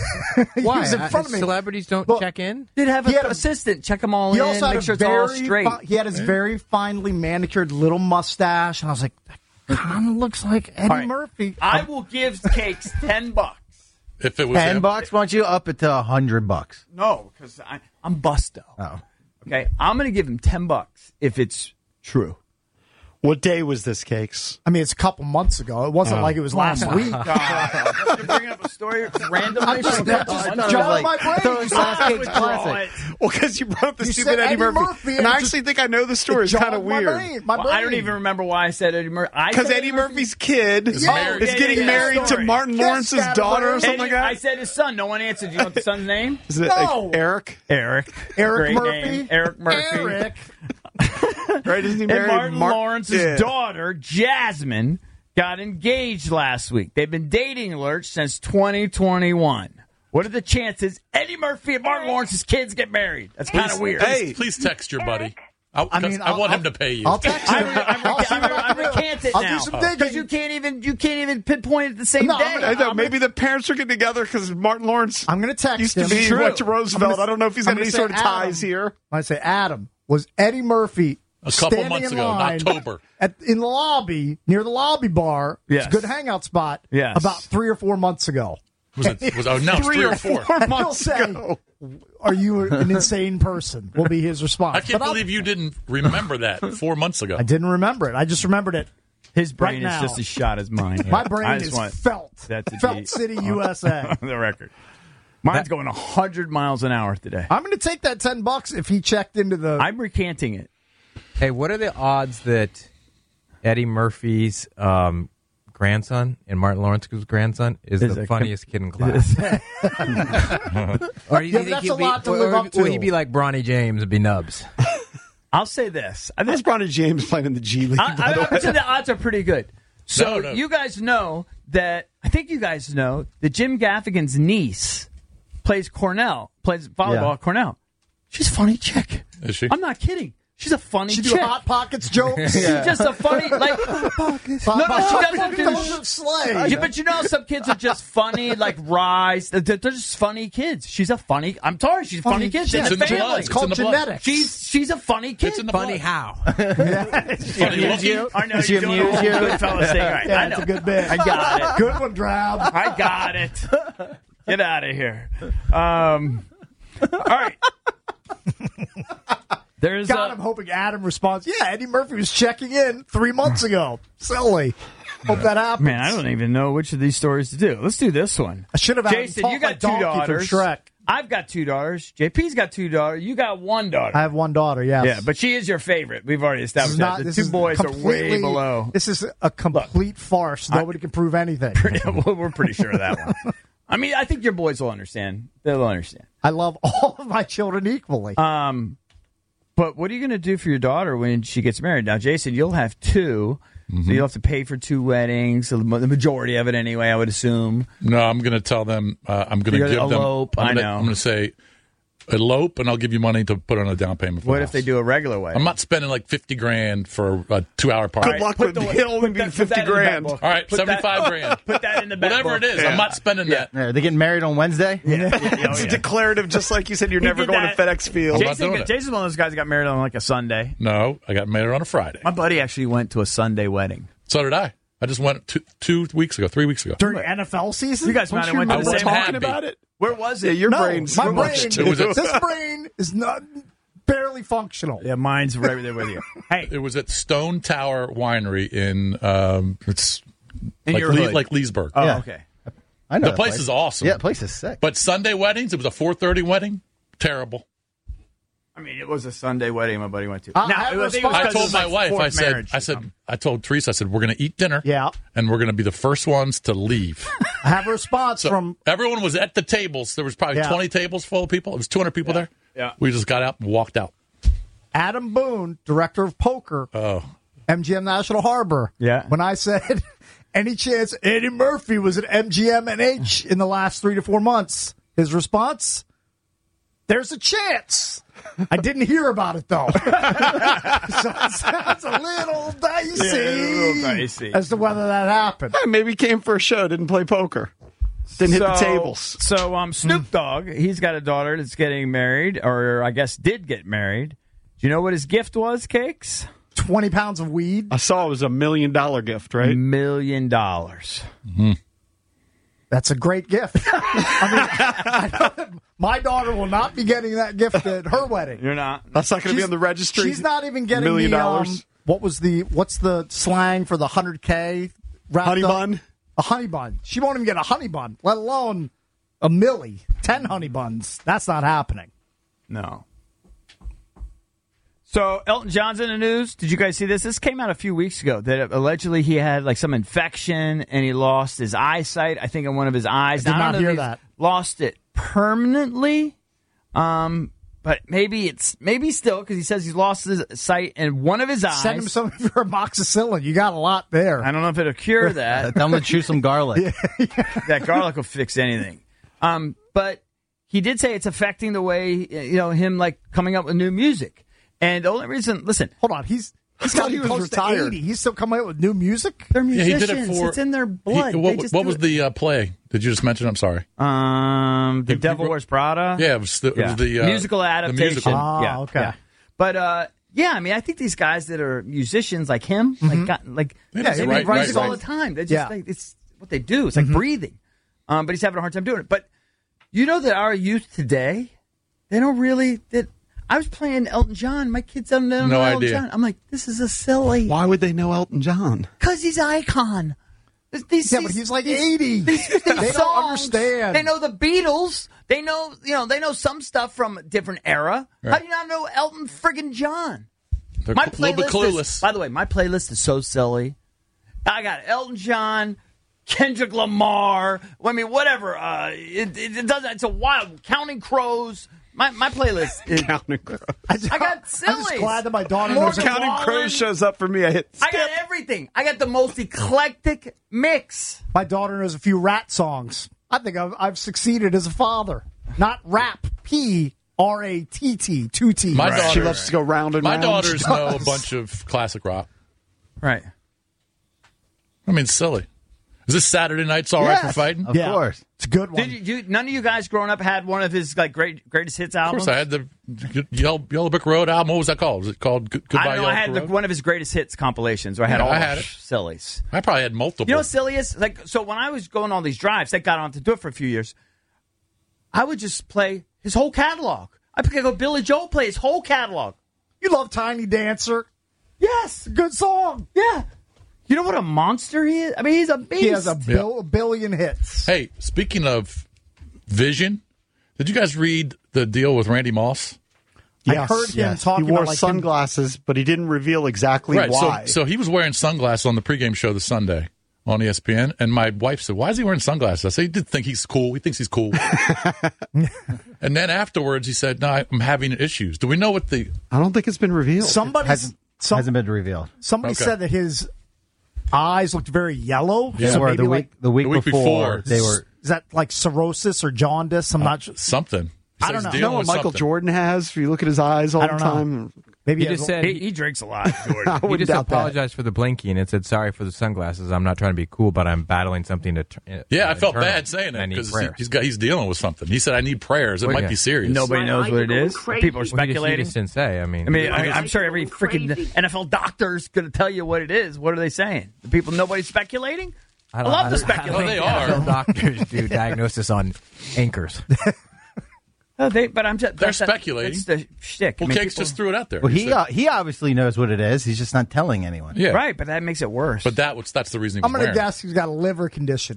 he
Why?
was in
Uh,
front of me.
Celebrities don't
Well,
check in?
He'd have
He
an
had a-
assistant check them all
He
in,
also had
make
a
sure it's all
very
straight.
fi- he had his very finely manicured little mustache, and I was like, that kind of looks like Eddie
All right.
Murphy.
I will give Cakes ten bucks.
If it was
Ten
him.
bucks? Why don't you up it to a hundred bucks?
No, because I'm Busto.
Oh,
Okay, I'm going to give him ten bucks if it's true.
What day was this, Cakes?
I mean, it's a couple months ago. It wasn't like it was last
my
week.
God. You're bringing up a story randomly.
I'm just,
from
that
a
just
bunch
jumped
of-
in
like-
my brain.
I thought it was last
I
Cakes
withdraw
Classic.
it.
Well, because you brought up the
You
stupid
said
Eddie
Eddie
Murphy.
Murphy,
and
and
I
it
actually
just-
think I know the story. It's
It
kind of
jogged my
weird.
brain, my
Well, I don't
brain.
even remember why I said Eddie Murphy. I
Because
said
Eddie Murphy's kid is,
married.
is
Yeah,
getting
yeah, yeah,
married
story.
to Martin
Yes,
Lawrence's
Scatterbrain.
daughter or
Eddie,
something like that.
I said his son. No one answered. Do you know what the son's name?
Is it
No.
like Eric?
Eric.
Eric
Great
Murphy.
name. Eric Murphy.
Eric.
Right? Isn't he
And
married?
Martin
Mar-
Lawrence's
Yeah.
daughter, Jasmine, got engaged last week. They've been dating Lurch since twenty twenty-one. What are the chances Eddie Murphy and Martin Lawrence's kids get married? That's kind of weird.
Please, please text your buddy. I,
I mean,
I
I'll-
want him
I'll-
to pay you.
I'll text
I,
him.
re- I,
I'll
re-
see
I,
what
re-
I
I
can do.
recant it
I'll
now
do some digging.
because you can't even you can't even pinpoint it the same
No,
day.
I'm gonna-
I know,
I'm
maybe the parents are getting together because Martin Lawrence
I'm going to text
used to
him.
be
True.
what to Roosevelt.
I'm gonna-
I don't know if he's
I'm
got any
gonna
sort of
say
ties
Adam.
here.
I say, Adam, was Eddie Murphy
A couple
standing
months
in
ago,
line
October.
at, in the lobby, near the lobby bar?
Yes.
It's a good hangout spot.
Yes.
About three or four months ago.
Was it? Was, oh, no, it's three or four.
And he'll
months
say,
ago.
are you an insane person? Will be his response.
I can't
But I'll-
believe you didn't remember that four months ago.
I didn't remember it. I just remembered it.
His brain
Right
is
now.
just as shot as mine.
My
I
brain
just
is
want
felt.
that to
Felt
be
City, U S A.
on the record. Mine's going one hundred miles an hour today.
I'm going to take that ten bucks if he checked into the.
I'm recanting it.
Hey, what are the odds that Eddie Murphy's um, grandson and Martin Lawrence's grandson is,
Is
the
a
funniest kid in class? Or do you
Yeah,
think
that's
he'll
a
be,
lot to
or,
live
or
up to.
will he be like Bronny James and be Nubs?
I'll say this. I
That's
think
Bronny James playing in the G League.
I, I, I would say the odds are pretty good. So
No, no.
you guys know that. I think you guys know that Jim Gaffigan's niece plays Cornell, plays volleyball
Yeah.
at Cornell. She's a funny chick.
Is she?
I'm not kidding. She's a funny
she do
chick.
hot pockets jokes.
She's just a funny like.
Hot
No, no,
pockets.
she doesn't do-
Doesn't slay.
Yeah, but you know, some kids are just funny, like rise. They're, they're just funny kids. She's a funny. I'm sorry, she's a funny,
Funny
kid.
kid.
It's,
It's in the
family.
blood.
It's called
It's in the blood.
genetics.
She's she's a funny kid.
It's in the
Funny
blood.
how?
Funny looking.
I know
Does she
you're doing
amuse
the
you?
whole Goodfellas thing. Right.
Yeah,
I know.
it's a good bit.
I got it.
Good one, Drab.
I got it. Get out of here. Um, all right. There's
God,
a,
I'm hoping Adam responds. Yeah, Eddie Murphy was checking in three months ago. Silly. Hope that happens.
man. I don't even know which of these stories to do. Let's do this one.
I should have had him
Jason,
talk
you got
like
two
Donkey from
daughters.
Shrek.
I've got two daughters. J P's got two daughters. You got one daughter.
I have one daughter. Yes.
Yeah, but she is your favorite. We've already
This
established
is not.
that. The
this
two
is
boys are way
completely-
below.
This is a complete farce. Nobody can prove anything.
Well, we're pretty sure of that one. I mean, I think your boys will understand. They'll understand.
I love all of my children equally.
Um, but what are you going to do for your daughter when she gets married? Now, Jason, you'll have two,
Mm-hmm.
so you'll have to pay for two weddings. So the the majority of it, anyway, I would assume.
No, I'm going to tell them. Uh, I'm going to
You're
give
gonna
them.
elope,
I'm
I
gonna,
know.
I'm going to say, elope, and I'll give you money to put on a down payment for
What
the
if
house.
they do a regular wedding?
I'm not spending like fifty grand for a two-hour party.
Good luck with it. Only be fifty grand.
All right,
Put
seventy-five
that-
grand.
Put that in the bet
Whatever
book.
it is,
Yeah.
I'm not spending that.
Yeah, are they getting married on Wednesday?
Yeah.
It's declarative, just like you said. You're
He
never
did
going
that.
to FedEx Field.
I'm not
Jason,
doing it.
Jason's one of those guys that got married on like a Sunday.
No, I got married on a Friday.
My buddy actually went to a Sunday wedding.
So did I. I just went two, two weeks ago, three weeks ago.
During N F L season?
You guys might have went to
I
the
wasn't
same
happy.
about it.
Where was
Yeah,
it?
your
No,
brain's
my
so
brain,
much
It was a-
this brain is not barely functional.
Yeah, mine's right there with you. Hey,
It was at Stone Tower Winery in um, it's
in
like,
your
Lee,
hood.
like Leesburg.
Oh,
Yeah.
okay.
I know
The
that
place is awesome.
Yeah, the place is sick.
But Sunday weddings, it was a four thirty wedding. Terrible.
I mean, it was a Sunday wedding my buddy went to.
I- I
Now,
have
it
a
was, it was
I
'cause
told
it's
my
like
wife,
fourth
I said,
marriage
I
or
said,
something.
I told Teresa, I said, we're going to eat dinner.
Yeah.
And we're going to be the first ones to leave.
I have a response
So
from
everyone was at the tables. There was probably
Yeah.
twenty tables full of people. It was two hundred people there.
Yeah.
We just got out and walked out.
Adam Boone, director of poker,
Oh.
M G M National Harbor.
Yeah.
When I said, any chance Eddie Murphy was at M G M and H in the last three to four months? His response, there's a chance. I didn't hear about it, though. So it sounds a little dicey,
Yeah, a little dicey.
as to whether that happened.
Yeah, maybe he came for a show, didn't play poker, didn't hit the
So-
tables.
So um, Snoop Dogg, he's got a daughter that's getting married, or I guess did get married. Do you know what his gift was, Cakes?
twenty pounds of weed.
I saw it was a million dollar gift, right?
Million dollars.
That's a great gift. I mean, I know that my daughter will not be getting that gift at her wedding.
You're not.
That's not going to be
She's-
on the registry.
She's not even getting
million
the,
dollars.
Um, what was the what's the slang for the hundred k?
Honey bun?
A honey bun. She won't even get a honey bun, let alone a milli, ten honey buns. That's not happening.
No. So Elton John's in the news. Did you guys see this? This came out a few weeks ago that allegedly he had like some infection and he lost his eyesight. I think in one of his eyes.
I did
Now,
not
don't know
hear
if he's
that.
Lost it permanently. Um, but maybe it's maybe still because he says he's lost his sight in one of his eyes.
Send him some of your amoxicillin. You got a lot there.
I don't know if it'll cure that.
Tell them to chew some garlic.
That garlic will fix anything. Um, but he did say it's affecting the way, you know, him like coming up with new music. And the only reason, listen,
Hold on, he's he's
thought
got
he was
close
retired.
to eighty. He's still coming out with new music.
they're
Yeah,
musicians.
he did it for.
It's in their
he-
blood.
what
They just
what
do
was
it.
the uh, play? Did you just mention? I'm sorry.
Um, the
He- he
Devil
wrote-
Wears Prada.
Yeah, it was the, it
Yeah.
was the uh,
musical
the
adaptation.
musical.
Ah,
yeah,
okay.
yeah. But uh, yeah, I mean, I think these guys that are musicians like him, like got, like
Yeah,
yeah,
right,
they
right,
write this
right.
all the time. They just
Yeah.
like it's what they do. It's like breathing. Um, but he's having a hard time doing it. But you know that our youth today, they don't really. That I was playing Elton John. My kids don't know
No
Elton
idea.
John. I'm like, this is a silly.
Why would they know Elton John?
Because he's icon. These,
Yeah,
these-
but he's like
these-
eighty.
These, these
They don't
songs,
understand.
They know the Beatles. They know, you know, they know some stuff from a different era. How do you not know Elton friggin' John?
They're
My
a little bit
playlist is,
clueless.
by the way, my playlist is so silly. I got Elton John, Kendrick Lamar. I mean, whatever. Uh, it, it, it doesn't. It's a wild. Counting Crows. My my playlist is.
Counting Crows.
I got
I'm just
sillies.
glad that my daughter
More
knows it.
Counting
Wallen.
Crows shows up for me. I hit
I
skip.
got everything. I got the most eclectic mix.
My daughter knows a few rat songs. I think I've, I've succeeded as a father. Not rap. P R A T T. Two T.
My daughter,
She loves to go round and
my
round.
daughters
She
know a
does.
bunch of classic rock.
Right.
I mean, silly. Is this Saturday night's all right for
Yes.
fighting?
Of
Yeah.
course.
It's a good one.
Did you, you? None of you guys growing up had one of his like great greatest hits
Of
albums.
course, I had the Yellow, Yellow Brick Road album. What was that called? Was it called Good- Goodbye
I don't know.
Yellow
I had
Brick
the,
Road?
one of his greatest hits compilations where I had
Yeah,
all
I
the
had it.
sillies.
I probably had multiple.
You know what's silliest? Like, so when I was going on these drives, that got on to do it for a few years. I would just play his whole catalog. I could go Billy Joel play his whole catalog.
You love Tiny Dancer.
Yes,
Good song.
yeah. You know what a monster he is? I mean, he's a beast.
He has a, bil- a billion hits.
Hey, speaking of Vision, did you guys read the deal with Randy Moss?
I
Yes,
heard him
yes.
talking
He wore
about like him-
sunglasses, but he didn't reveal exactly
Right.
why.
So, so he was wearing sunglasses on the pregame show this Sunday on E S P N, and my wife said, "Why is he wearing sunglasses?" I said, "He did think he's cool. He thinks he's cool." And then afterwards, he said, "No, I'm having issues." Do we know what the?
I don't think it's been revealed.
Somebody,
Hasn't,
some,
hasn't been revealed.
somebody
Okay.
said that his eyes looked very yellow.
Yeah,
So
were
maybe
the
like,
week the week,
The week
before,
before.
they were
is that like cirrhosis or jaundice? I'm not sure.
Something.
I don't know. You know what Michael something. Jordan has? If you look at his eyes all
I don't
the time.
Know. Maybe
he,
he
just said
he, he drinks a lot. Jordan.
He just apologized that. for the blinking and said sorry for the sunglasses. I'm not trying to be cool, but I'm battling something to. Uh,
yeah, I felt bad saying that because he, he's got he's dealing with something. He said I need prayers. It
well,
might
yeah.
be serious.
Nobody knows what it is. People are speculating.
Well, he just, he just didn't say. I mean,
I mean, I, I'm sure every freaking N F L doctor's going to tell you what it is. What are they saying? The people, nobody's speculating. I, I love the speculation.
Oh, they are.
N F L doctors do diagnosis on anchors.
Oh, they, but I'm just,
They're
that's
speculating.
A, that's the shtick.
Well,
I mean,
Cakes
people,
just threw it out there.
Well, he
said,
uh, he obviously knows what it is. He's just not telling anyone.
Yeah,
right. But that makes it worse.
But that was that's the reason. He was
I'm going to
wearing.
guess he's got a liver condition.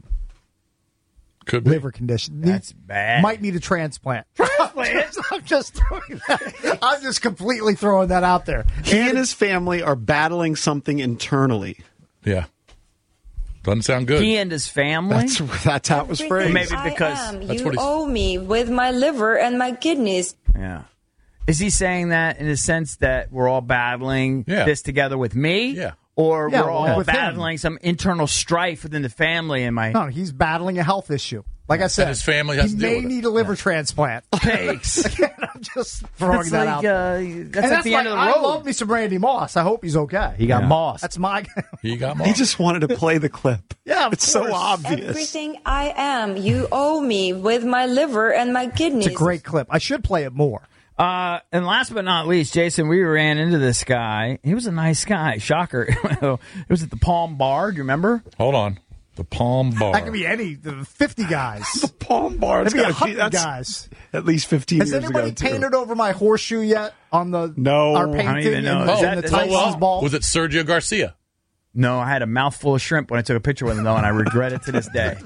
Could be.
Liver condition.
That's
Need,
bad.
Might need a transplant.
Transplant?
I'm just throwing that. I'm just completely throwing that out there.
He and, and his family are battling something internally.
Yeah. Doesn't sound good.
He and his family?
That's, that's how it was phrased.
Maybe because
I am. You owe me with my liver and my kidneys.
Yeah. Is he saying that in the sense that we're all battling
yeah.
this together with me?
Yeah.
Or
yeah,
we're all
well,
battling
him.
some internal strife within the family? And my
no, he's battling a health issue. Like I said,
and his family has
he
to deal
may
with it.
need a liver yeah. transplant.
Cakes.
I'm just throwing
that's
that
like,
out.
Uh,
there.
that's
and
at
that's
the
like,
end of the
I
road.
love me some Randy Moss. I hope he's okay.
He got
yeah.
Moss.
That's my.
He got Moss.
He just wanted to play the clip.
Yeah, of
it's
course.
so obvious.
Everything I am, you owe me with my liver and my kidneys.
It's a great clip. I should play it more.
Uh, and last but not least, Jason, we ran into this guy. He was a nice guy. Shocker. It was at the Palm Bar. Do you remember?
Hold on. The Palm Bar.
That could be any the fifty guys.
The Palm Bar.
That'd be a hundred guys.
At least fifteen
Has
years
anybody
ago,
painted
too.
over my horseshoe yet on the
no
our painting?
I don't even know.
In,
Is
in
that-
the
is that-
Tyson's
well,
ball?
was it Sergio Garcia?
No, I had a mouthful of shrimp when I took a picture with him, though, and I regret it to this day.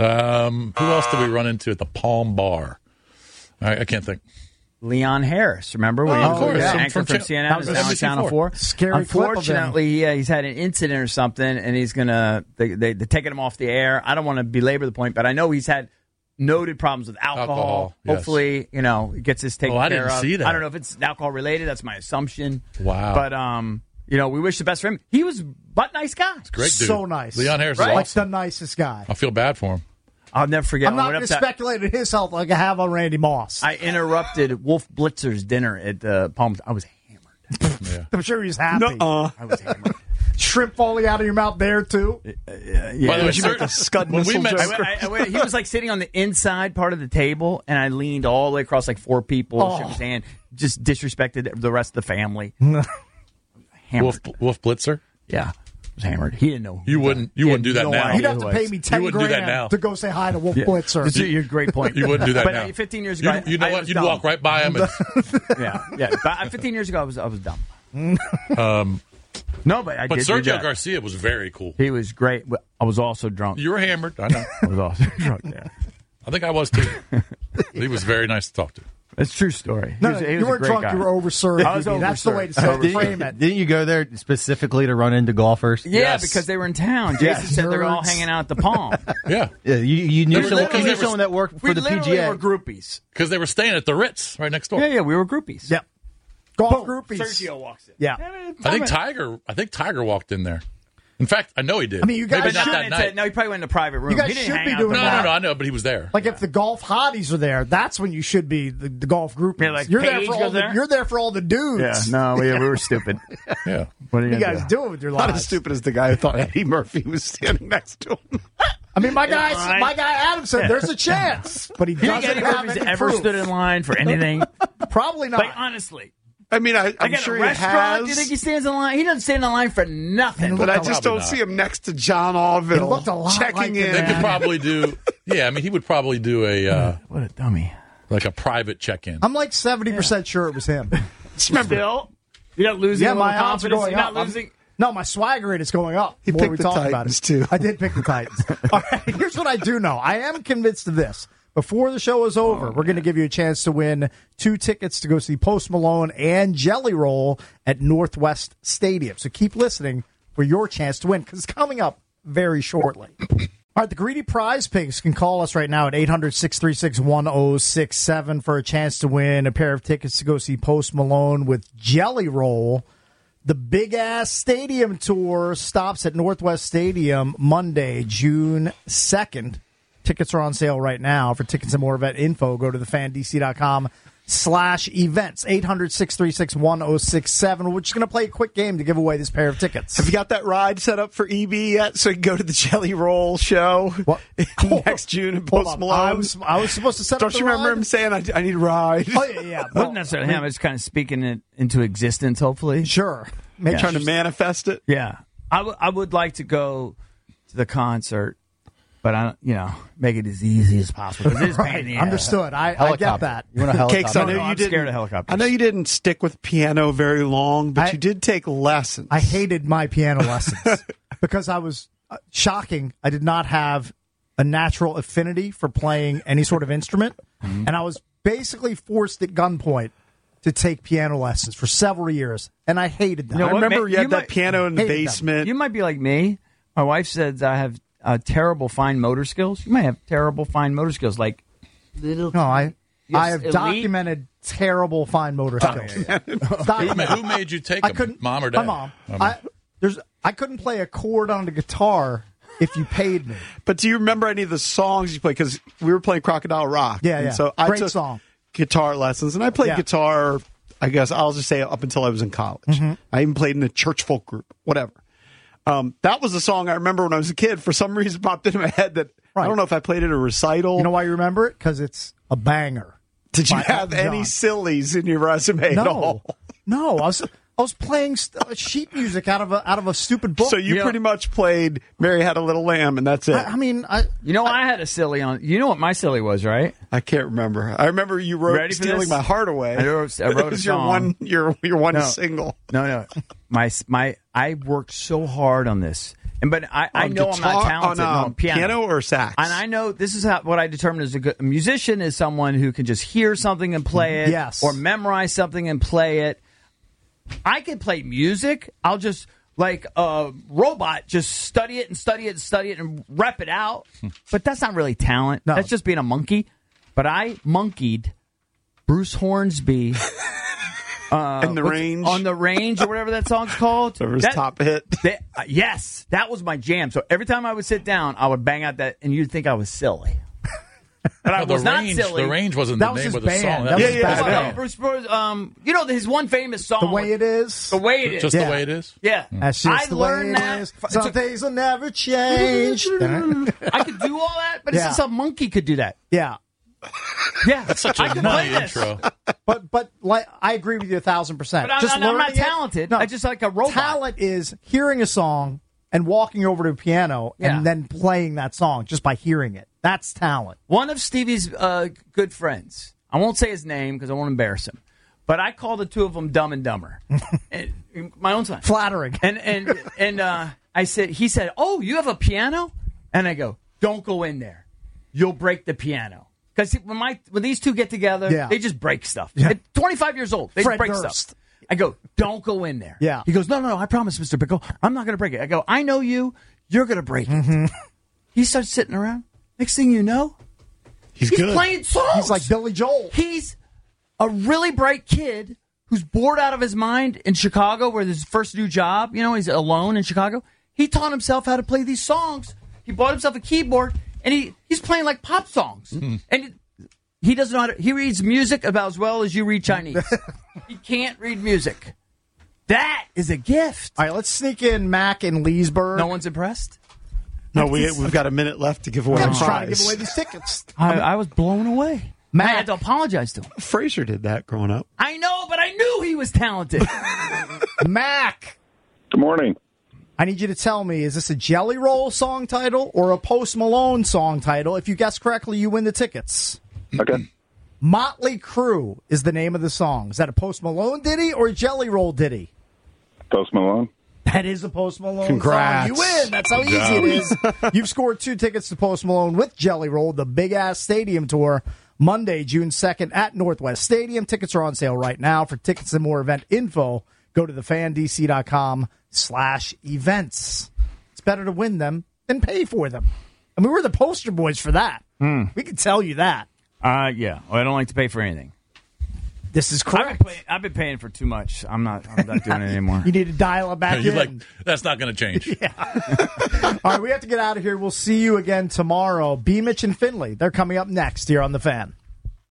Um, who else did we run into at the Palm Bar? I, I can't think.
Leon Harris, remember when
Oh,
he was
of course.
the
From-
anchor
from
from,
Ch-
C N N?
that was
Is now on
N B C
Channel Four.
Scary clip of him.
Unfortunately, yeah, he's had an incident or something, and he's gonna they they they're taking him off the air. I don't want to belabor the point, but I know he's had noted problems with alcohol.
Alcohol, yes.
Hopefully, you know, he gets this taken
Oh, I
care
didn't
of.
see that.
I don't know if it's alcohol related. That's my assumption.
Wow.
But um, you know, we wish the best for him. He was but nice guy.
Great dude.
So nice.
Leon Harris
Right?
is
Like
awesome.
the nicest guy.
I feel bad for him.
I'll never forget.
I'm
I
not
went
going
up
to
to-
speculate on his health like I have on Randy Moss.
I interrupted Wolf Blitzer's dinner at uh, Palms. I was hammered.
Yeah.
I'm sure he's happy.
Nuh-uh.
I was hammered.
Shrimp falling out of your mouth there too.
Yeah.
By the way,
you
Ser-
make the Scud
when we
missile
met,
joke?
I went- I- I went- he was like sitting on the inside part of the table, and I leaned all the way across like four people,
Oh.
shook his hand, just disrespected the rest of the family. Hammered.
Wolf, Wolf Blitzer.
Yeah, was hammered. He didn't know.
You wouldn't. You
He
wouldn't do
had
that
no
now.
idea
You'd have
who
to
it
pay
was.
me ten
wouldn't do that
grand
now.
to go say hi to Wolf
Yeah.
Blitzer.
That's a great point.
You wouldn't do that
but
now.
uh, fifteen years ago,
You, you know
I
what?
was
You'd
dumb.
walk right by him. And,
Yeah, yeah. But uh, fifteen years ago, I was I was dumb.
um,
No, but I
but
did do
Sergio
that.
Garcia was very cool.
He was great. But I was also drunk.
You were hammered. I know.
I was also drunk. Yeah,
I think I was too. He was very nice to talk to.
it's a true story.
No,
He was-
no,
he was
you
a
weren't
great
drunk.
guy.
You were overserved.
I was
B B. That's the way to
overserved.
say frame it.
Didn't you go there specifically to run into golfers?
Yeah,
Yes.
because they were in town. Jason
Yes.
said they were all
Nerds.
hanging out at the Palm.
Yeah,
Yeah, you, you knew,
They were
someone,
literally-
you knew
they were-
someone that worked
we
for the P
literally
G A.
were groupies.
because they were staying at the Ritz right next door.
Yeah, yeah, we were groupies.
Yep. Golf
Boom.
groupies.
Sergio walks in.
Yeah.
I think Tiger. I think Tiger walked in there. In fact, I know he did.
I mean, you guys
Maybe not
should-
that night.
No, he probably went in a private room.
You guys
he didn't
should
hang
be
out
doing
the
No,
bar.
no, no. I know, but he was there.
Like if the golf hotties are there, that's when you should be the, the golf groupies.
Yeah, like
you're there
Paige
for all
goes
the,
there?
You're there for all the dudes.
Yeah, no, we, we were stupid.
Yeah.
What are
What are you
gonna
guys
do?
doing with your
Not
lives?
as stupid as the guy who thought Eddie Murphy was standing next to him.
I mean, my guy,
Fine.
my guy Adam said there's a chance, but he
Do you think
doesn't
Eddie
have
Murphy's
any
ever
proof.
stood in line for anything?
Probably not.
Like, honestly.
I mean, I, I'm
Like at
sure
a
he
restaurant,
has.
do you think he stands in line? He doesn't stand in line for nothing.
but I
looked
just
Probably
don't
not.
see him next to John Allville
He looked a lot
checking
like
in.
it,
They
man.
could probably do. Yeah, I mean, he would probably do a uh,
What a dummy.
like a private check-in.
I'm like seventy percent sure it was him.
Still? You're not losing
Yeah,
a little
my odds are
confidence?
going
You're
up.
not losing...
No, my swagger rate is going up.
He
the more
picked
we
the
talk about
Titans,
it.
too.
I did pick the Titans. All right, here's what I do know. I am convinced of this. Before the show is over,
Oh,
we're going to give you a chance to win two tickets to go see Post Malone and Jelly Roll at Northwest Stadium. So keep listening for your chance to win because it's coming up very shortly. All right, the Greedy Prize Pigs can call us right now at eight hundred, six three six, one oh six seven for a chance to win a pair of tickets to go see Post Malone with Jelly Roll. The Big Ass Stadium Tour stops at Northwest Stadium Monday, June second. Tickets are on sale right now. For tickets and more event info, go to the fan d c dot com slash events. eight hundred, six three six, one oh six seven. We're just going to play a quick game to give away this pair of tickets.
Have you got that ride set up for E B yet so you can go to the Jelly Roll show
what?
next June in Post Malone?
I was, I was supposed to set
Don't
up the
you remember
ride?
him saying, I, I need a ride?
Oh, yeah, yeah.
Not necessarily him. It's kind of speaking it into existence, hopefully.
Sure.
Make
Yeah.
Trying to manifest it?
Yeah. I, w- I would like to go to the concert, but I, you know, make it as easy as possible. 'Cause it is a pain in the ass.
Understood. I, I get that.
You want a helicopter?
Cakes, I know
No, no,
you
I'm
didn't,
scared of helicopters.
I know you didn't stick with piano very long, but
I-
you did take lessons.
I hated my piano lessons because I was uh, shocking. I did not have a natural affinity for playing any sort of instrument,
Mm-hmm.
and I was basically forced at gunpoint to take piano lessons for several years, and I hated them.
You know
I
what,
remember
ma-
you had
you
that
might-
piano in the
hated them.
basement.
You might be like me. My wife says I have uh, terrible fine motor skills. You might have terrible fine motor skills, like little.
No, I
Yes,
I have
elite.
documented terrible fine motor skills.
Who, ma-
Documented.
who made you take
I
them?
couldn't.
Mom or dad?
My mom.
Um,
I, there's. I couldn't play a chord on the guitar if you paid me.
But do you remember any of the songs you played? Because we were playing Crocodile Rock.
Yeah,
and
yeah.
So I
Great
took
song.
guitar lessons, and I played
Yeah.
guitar, I guess I'll just say up until I was in college.
Mm-hmm.
I even played in a church folk group, whatever. Um, that was a song I remember when I was a kid. For some reason, popped into my head that I
Right.
don't know if I played it at a recital.
You know why you remember it? Because it's a banger.
Did you
by
have
Elton
any
John.
sillies in your resume at all?
No, no. I was I was playing st- sheet music out of a out of a stupid book.
So you pretty much played Mary Had a Little Lamb, and that's it.
I, I mean, I
You know, I, had a silly on. You know what my silly was, right?
I can't remember. I remember you wrote
Ready for
"Stealing
this?
My Heart Away."
I wrote, I
It
wrote a
was your
song.
one, your your one
No.
single.
No, no. My my. I worked so hard on this, and but I, I
On
know I'm
guitar-
not talented.
on, um,
no, piano.
piano or sax?
And I know this is how, what I determine as a good a musician is someone who can just hear something and play it,
Yes.
or memorize something and play it. I can play music. I'll just like a robot, just study it and study it and study it and rep it out. But that's not really talent.
No.
That's just being a monkey. But I monkeyed Bruce Hornsby. Uh,
In the
what's-
Range?
on the range or whatever that song's called.
That was
That-
top hit.
that- uh, yes, that was my jam. So every time I would sit down, I would bang out that, and you'd think I was silly. But I
no, the
was not
range,
silly.
The range wasn't
That
the
was
name
his
of the
band.
song.
That
was
was
his
his
band.
band.
Uh, Bruce, Bruce, um, you know his one famous song.
the way it is.
The way it is.
Just
Yeah.
the way it is.
yeah,
That's just
I
the
learned
way
that.
it is.
It's
Some
a-
things will never change.
I could do all that, but it's
Yeah.
just a monkey could do that.
yeah,
Yeah,
Such
I
a
could play
funny
this.
intro.
but but like I agree with you a thousand percent.
But I'm,
just
I'm, I'm not
learning it-
talented.
No,
I just like a robot.
talent is hearing a song and walking over to a piano
Yeah.
and then playing that song just by hearing it. That's talent.
One of Stevie's uh, good friends, I won't say his name because I won't embarrass him, but I call the two of them Dumb and Dumber. and, my own son.
Flattering.
And and and uh, I said, he said, "Oh, you have a piano?" And I go, "Don't go in there. You'll break the piano." Because when my when these two get together,
Yeah.
they just break stuff.
Yeah.
At twenty-five years old, they
Fred
break
Durst.
stuff. I go, "Don't go in there."
Yeah.
He goes, "No, no, no. I promise, Mister Pickle, I'm not going to break it." I go, "I know you. You're going to break it."
Mm-hmm.
He starts sitting around. Next thing you know,
He's,
he's
good.
playing songs.
He's like Billy Joel.
He's a really bright kid who's bored out of his mind in Chicago, where his first new job, you know, he's alone in Chicago. He taught himself how to play these songs. He bought himself a keyboard, and he, he's playing like pop songs. And it, he doesn't know how to, he reads music about as well as you read Chinese. He can't read music. That is a gift.
All right, let's sneak in Mac and Leesburg.
No one's impressed?
No, we, we've got a minute left to give away
I'm
a
just trying to
prize.
give away these tickets.
I, I was blown away.
Mac.
I had to apologize to him.
Fraser did that growing up.
I know, but I knew he was talented.
Mac,
Good morning.
I need you to tell me, is this a Jelly Roll song title or a Post Malone song title? If you guess correctly, you win the tickets.
Okay.
Motley Crue is the name of the song. Is that a Post Malone ditty or a Jelly Roll ditty?
Post Malone.
That is a Post Malone
Congrats.
song. You win. That's how
Good
easy
job.
it is. You've scored two tickets to Post Malone with Jelly Roll, the Big Ass Stadium Tour, Monday, June second at Northwest Stadium. Tickets are on sale right now. For tickets and more event info, go to the fan d c dot com slash events. It's better to win them than pay for them. I mean, we're the poster boys for that. We can tell you that.
Uh, yeah. Well, I don't like to pay for anything.
This is
I've been,
correct.
paying, I've been paying for too much. I'm not. I'm not doing it anymore.
You need to dial it back
You
in.
like that's not going to change.
All right, we have to get out of here. We'll see you again tomorrow. B. Mitch and Finley, they're coming up next here on The Fan.